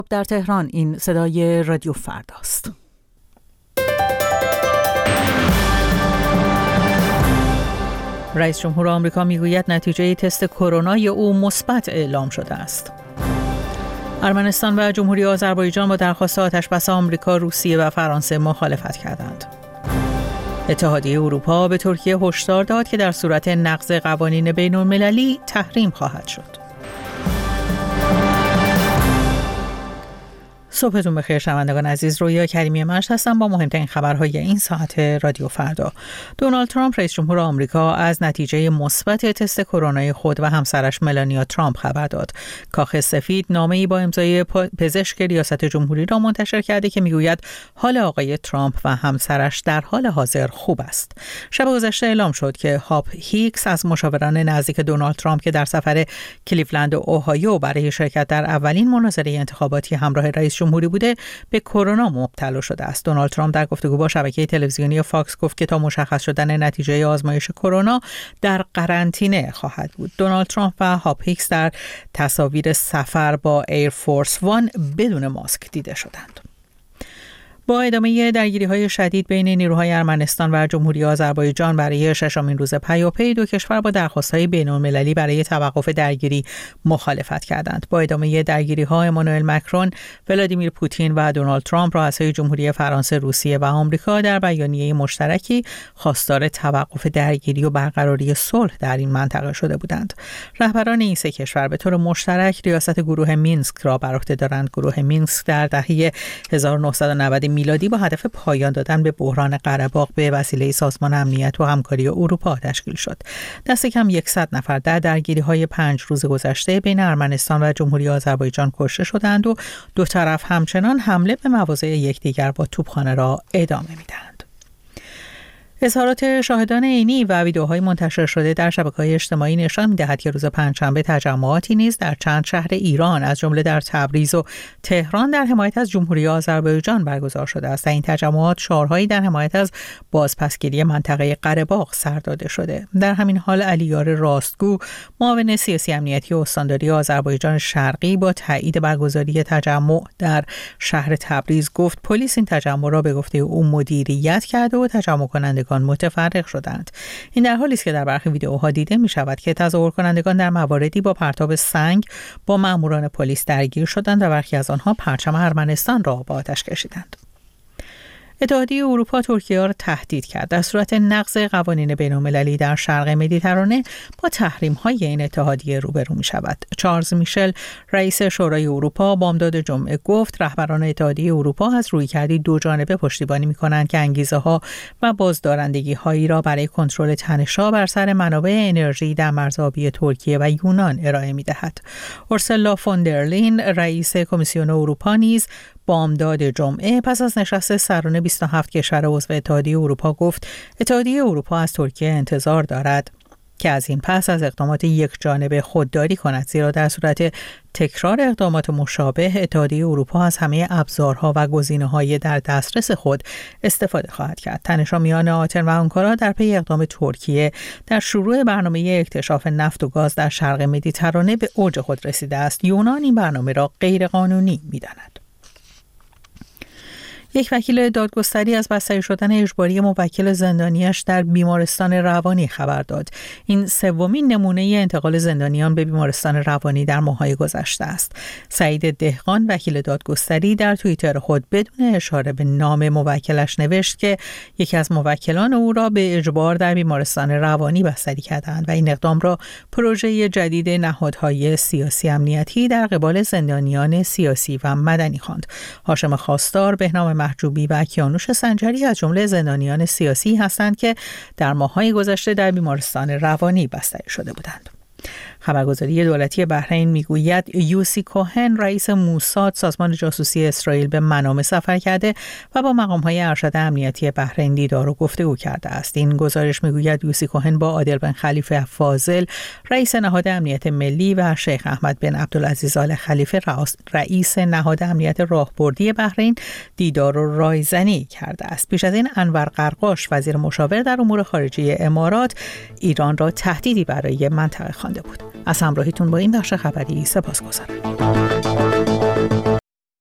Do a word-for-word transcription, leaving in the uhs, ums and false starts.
در تهران این صدای رادیو فرداست. رئیس جمهور آمریکا میگوید نتیجه تست کرونای او مثبت اعلام شده است. ارمنستان و جمهوری آذربایجان با درخواست آتش‌بس آمریکا، روسیه و فرانسه مخالفت کردند. اتحادیه اروپا به ترکیه هشدار داد که در صورت نقض قوانین بین‌المللی تحریم خواهد شد. صبحتون بخیر شنوندگان عزیز، رویا کریمی مشت هستم با مهمترین خبرهای این ساعت رادیو فردا. دونالد ترامپ رئیس جمهور آمریکا از نتیجه مثبت تست کرونای خود و همسرش ملانیا ترامپ خبر داد. کاخ سفید نامه‌ای با امضای پزشک ریاست جمهوری را منتشر کرده که میگوید حال آقای ترامپ و همسرش در حال حاضر خوب است. شب گذشته اعلام شد که هاپ هیکس از مشاوران نزدیک دونالد ترامپ که در سفر کلیولند اوهایو برای شرکت در اولین مناظره انتخاباتی همراه رئیس جمهوری بوده، به کرونا مبتلا شده است. دونالد ترامپ در گفتگو با شبکه تلویزیونی فاکس گفت که تا مشخص شدن نتیجه آزمایش کرونا در قرنطینه خواهد بود. دونالد ترامپ و هاپ هیکس در تصاویر سفر با ایر فورس وان بدون ماسک دیده شدند. با ادامه درگیری‌های شدید بین نیروهای ارمنستان و جمهوری آذربایجان برای ششمین روز پیاپی، دو کشور با درخواست‌های بین‌المللی برای توقف درگیری مخالفت کردند. با ادامه درگیری‌ها، امانوئل مکرون، ولادیمیر پوتین و دونالد ترامپ، رؤسای جمهوری فرانسه، روسیه و آمریکا در بیانیه مشترکی خواستار توقف درگیری و برقراری صلح در این منطقه شده بودند. رهبران این سه کشور به طور مشترک ریاست گروه مینسک را بر عهده دارند. گروه مینسک در دهه هزار و نهصد و نود میلادی با هدف پایان دادن به بحران قره باغ به وسیله سازمان امنیت و همکاری اروپا تشکیل شد. دست کم صد نفر در درگیری‌های پنج روز گذشته بین ارمنستان و جمهوری آذربایجان کشته شدند و دو طرف همچنان حمله به مواضع یکدیگر با توپخانه را ادامه می‌دهند. اظهارات شاهدان عینی و ویدیوهای منتشر شده در شبکه‌های اجتماعی نشان می‌دهد که روز پنجشنبه تجمعاتی نیز در چند شهر ایران از جمله در تبریز و تهران در حمایت از جمهوری آذربایجان برگزار شده است. در این تجمعات شعارهایی در حمایت از بازپسگیری منطقه قره باغ سر داده شده. در همین حال علیار راستگو، معاون سیاسی امنیتی استانداری آذربایجان شرقی، با تایید برگزاری تجمع در شهر تبریز گفت پلیس این تجمع را به گفته او مدیریت کرده و تجمع کنندگان متفرق شدند. این در حالی است که در برخی ویدئوها دیده می شود که تظاهر کنندگان در مواردی با پرتاب سنگ با ماموران پلیس درگیر شدند و برخی از آنها پرچم ارمنستان را با آتش کشیدند. اتحادیه اروپا ترکیه را تهدید کرد در صورت نقض قوانین بین‌المللی در شرق مدیترانه با تحریم‌های این اتحادیه روبرو می‌شود. چارلز میشل، رئیس شورای اروپا، بامداد جمعه گفت رهبران اتحادیه اروپا از رویکردی دو جانبه پشتیبانی می‌کنند که انگیزه‌ها و بازدارندگی‌هایی را برای کنترل تنش‌ها بر سر منابع انرژی در مرزآبی ترکیه و یونان ارائه می‌دهد. اورسولا فون در لین، رئیس کمیسیون اروپا، نیز بامداد جمعه پس از نشست سرانه بیست و هفت کشور عضو اتحادیه اروپا گفت اتحادیه اروپا از ترکیه انتظار دارد که از این پس از اقدامات یک جانبه خودداری کند، زیرا در صورت تکرار اقدامات مشابه اتحادیه اروپا از همه ابزارها و گزینه‌های در دسترس خود استفاده خواهد کرد. تنش‌ها میان آتن و آنکارا در پی اقدام ترکیه در شروع برنامه اکتشاف نفت و گاز در شرق مدیترانه به اوج خود رسیده است. یونان این برنامه را غیرقانونی می‌داند. یک وکیل دادگستری از بستری شدن اجباری موکل زندانیش در بیمارستان روانی خبر داد. این سومین نمونه انتقال زندانیان به بیمارستان روانی در ماه‌های گذشته است. سعید دهقان، وکیل دادگستری، در توییتر خود بدون اشاره به نام موکلش نوشت که یکی از موکلان او را به اجبار در بیمارستان روانی بستری کردند و این اقدام را پروژه جدید نهادهای سیاسی امنیتی در قبال زندانیان سیاسی و مدنی خواند. هاشم خواستار، بهنام محجوبی و کیانوش سنجری از جمله زندانیان سیاسی هستند که در ماه‌های گذشته در بیمارستان روانی بستری شده بودند. خبرگزاری دولتی بحرین میگوید یوسی کوهن، رئیس موساد، سازمان جاسوسی اسرائیل، به منامه سفر کرده و با مقام‌های ارشد امنیتی بحرین دیدار و گفتگو کرده است. این گزارش میگوید یوسی کوهن با عادل بن خلیفه فاضل، رئیس نهاد امنیت ملی، و شیخ احمد بن عبدالعزیز آل خلیفه، رئیس نهاد امنیت راهبردی بحرین، دیدار و رایزنی کرده است. پیش از این انور قرقاش، وزیر مشاور در امور خارجه امارات، ایران را تهدیدی برای منطقه خوانده بود. از همراهیتون با این بخش خبری سپاسگزارم.